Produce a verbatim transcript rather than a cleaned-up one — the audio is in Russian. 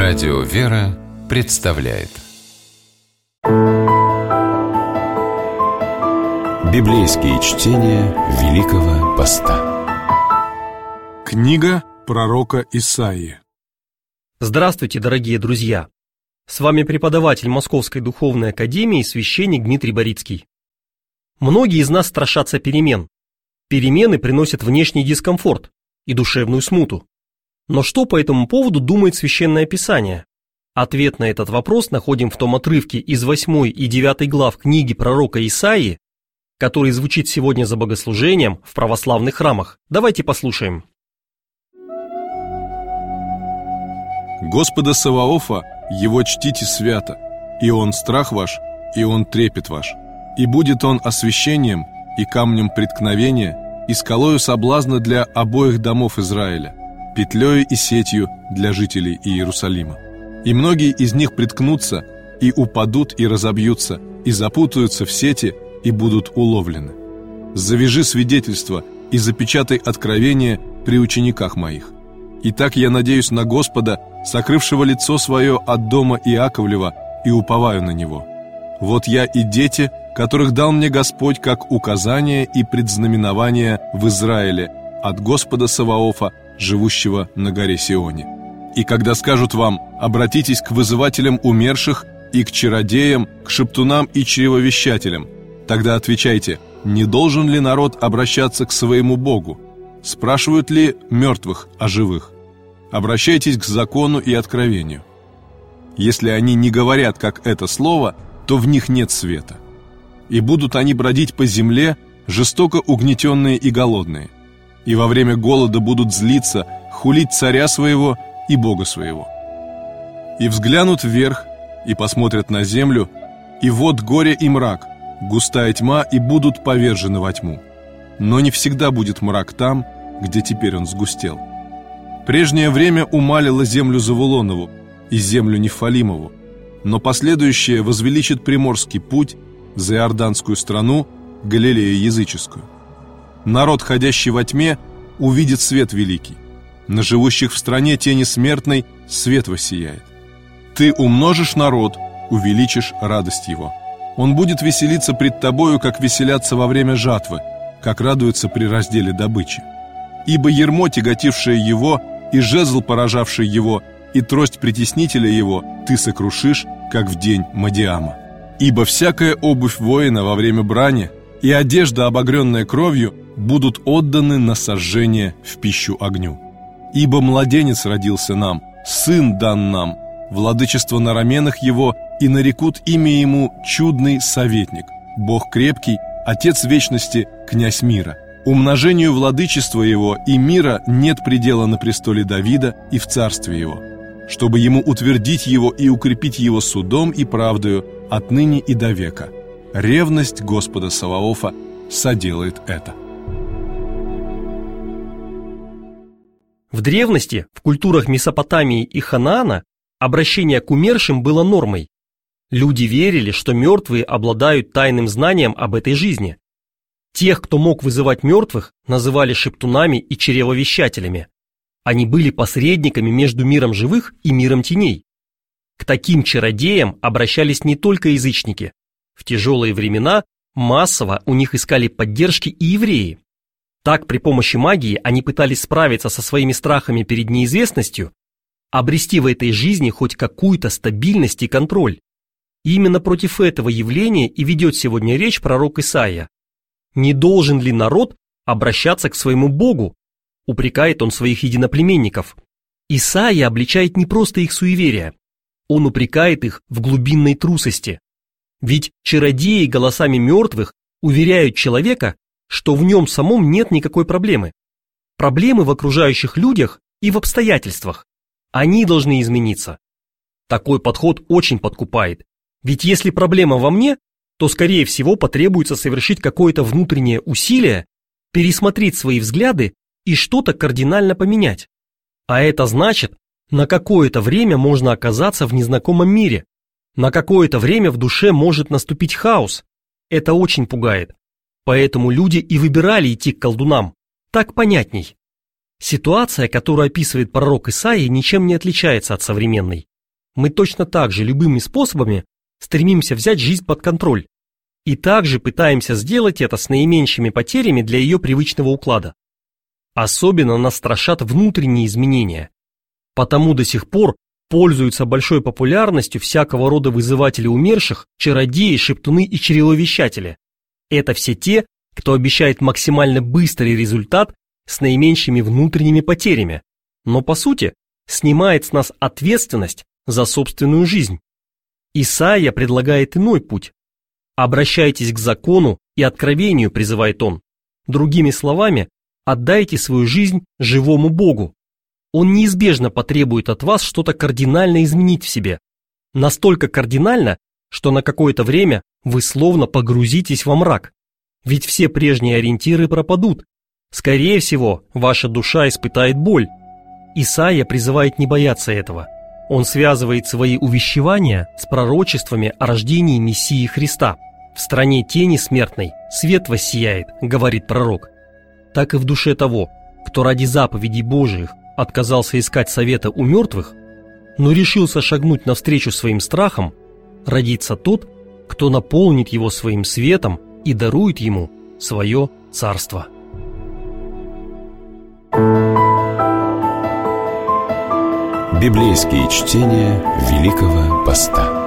Радио «Вера» представляет Библейские чтения Великого Поста. Книга пророка Исаии. Здравствуйте, дорогие друзья! С вами преподаватель Московской Духовной Академии, священник Дмитрий Борицкий. Многие из нас страшатся перемен. Перемены приносят внешний дискомфорт и душевную смуту. Но что по этому поводу думает Священное Писание? Ответ на этот вопрос находим в том отрывке из восьмой и девятой глав книги пророка Исаии, который звучит сегодня за богослужением в православных храмах. Давайте послушаем. Господа Саваофа, Его чтите свято, и Он страх ваш, и Он трепет ваш. И будет Он освящением и камнем преткновения, и скалою соблазна для обоих домов Израиля, петлею и сетью для жителей Иерусалима. И многие из них приткнутся, и упадут, и разобьются, и запутаются в сети, и будут уловлены. Завяжи свидетельство и запечатай откровение при учениках моих. Итак, я надеюсь на Господа, сокрывшего лицо свое от дома Иаковлева, и уповаю на Него. Вот я и дети, которых дал мне Господь как указание и предзнаменование в Израиле от Господа Саваофа, живущего на горе Сионе. И когда скажут вам: обратитесь к вызывателям умерших и к чародеям, к шептунам и чревовещателям, тогда отвечайте: не должен ли народ обращаться к своему Богу? Спрашивают ли мертвых о живых? Обращайтесь к закону и откровению. Если они не говорят, как это слово, то в них нет света. И будут они бродить по земле, жестоко угнетенные и голодные. И во время голода будут злиться, хулить царя своего и Бога своего. И взглянут вверх, и посмотрят на землю, и вот горе и мрак, густая тьма, и будут повержены во тьму. Но не всегда будет мрак там, где теперь он сгустел. Прежнее время умалило землю Завулонову и землю Нефалимову, но последующее возвеличит приморский путь, за Иорданскую страну, Галилею языческую. Народ, ходящий во тьме, увидит свет великий. На живущих в стране тени смертной свет воссияет. Ты умножишь народ, увеличишь радость его. Он будет веселиться пред тобою, как веселятся во время жатвы, как радуются при разделе добычи. Ибо ярмо, тяготившее его, и жезл, поражавший его, и трость притеснителя его ты сокрушишь, как в день Мадиама. Ибо всякая обувь воина во время брани и одежда, обогренная кровью, будут отданы на сожжение в пищу огню. Ибо младенец родился нам, сын дан нам, владычество на раменах его, и нарекут имя ему чудный советник, Бог крепкий, Отец вечности, князь мира. Умножению владычества его и мира нет предела на престоле Давида и в царстве его, чтобы ему утвердить его и укрепить его судом и правдою отныне и до века. Ревность Господа Саваофа соделает это. В древности, в культурах Месопотамии и Ханаана, обращение к умершим было нормой. Люди верили, что мертвые обладают тайным знанием об этой жизни. Тех, кто мог вызывать мертвых, называли шептунами и чревовещателями. Они были посредниками между миром живых и миром теней. К таким чародеям обращались не только язычники. В тяжелые времена массово у них искали поддержки и евреи. Так, при помощи магии они пытались справиться со своими страхами перед неизвестностью, обрести в этой жизни хоть какую-то стабильность и контроль. И именно против этого явления и ведет сегодня речь пророк Исаия. «Не должен ли народ обращаться к своему Богу?» — упрекает он своих единоплеменников. Исаия обличает не просто их суеверие. Он упрекает их в глубинной трусости. Ведь чародеи голосами мертвых уверяют человека, что в нем самом нет никакой проблемы. Проблемы в окружающих людях и в обстоятельствах. Они должны измениться. Такой подход очень подкупает. Ведь если проблема во мне, то, скорее всего, потребуется совершить какое-то внутреннее усилие, пересмотреть свои взгляды и что-то кардинально поменять. А это значит, на какое-то время можно оказаться в незнакомом мире. На какое-то время в душе может наступить хаос. Это очень пугает. Поэтому люди и выбирали идти к колдунам. Так понятней. Ситуация, которую описывает пророк Исаия, ничем не отличается от современной. мы точно так же любыми способами стремимся взять жизнь под контроль и также пытаемся сделать это с наименьшими потерями для ее привычного уклада. Особенно нас страшат внутренние изменения. Потому до сих пор пользуются большой популярностью всякого рода вызыватели умерших, чародеи, шептуны и чревовещатели. Это все те, кто обещает максимально быстрый результат с наименьшими внутренними потерями, но по сути снимает с нас ответственность за собственную жизнь. Исайя предлагает иной путь. «Обращайтесь к закону и откровению», призывает он. Другими словами, отдайте свою жизнь живому Богу. Он неизбежно потребует от вас что-то кардинально изменить в себе. Настолько кардинально, что на какое-то время вы словно погрузитесь во мрак. Ведь все прежние ориентиры пропадут. Скорее всего, ваша душа испытает боль. Исайя призывает не бояться этого. Он связывает свои увещевания с пророчествами о рождении Мессии Христа. «В стране тени смертной свет воссияет», — говорит пророк. Так и в душе того, кто ради заповедей Божиих отказался искать совета у мертвых, но решился шагнуть навстречу своим страхам, родится тот, кто наполнит его своим светом и дарует ему свое царство. Библейские чтения Великого Поста.